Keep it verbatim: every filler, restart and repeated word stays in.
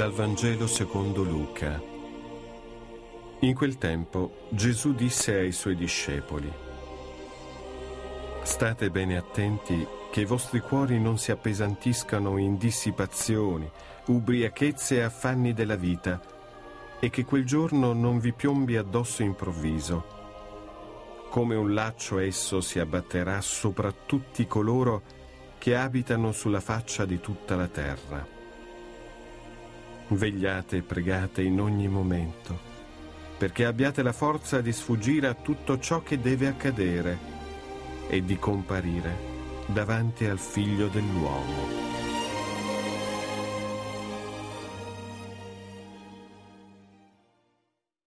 Dal Vangelo secondo Luca. In quel tempo Gesù disse ai suoi discepoli: State bene attenti che i vostri cuori non si appesantiscano in dissipazioni, ubriachezze e affanni della vita, e che quel giorno non vi piombi addosso improvviso. Come un laccio esso si abbatterà sopra tutti coloro che abitano sulla faccia di tutta la terra. Vegliate e pregate in ogni momento, perché abbiate la forza di sfuggire a tutto ciò che deve accadere e di comparire davanti al Figlio dell'uomo.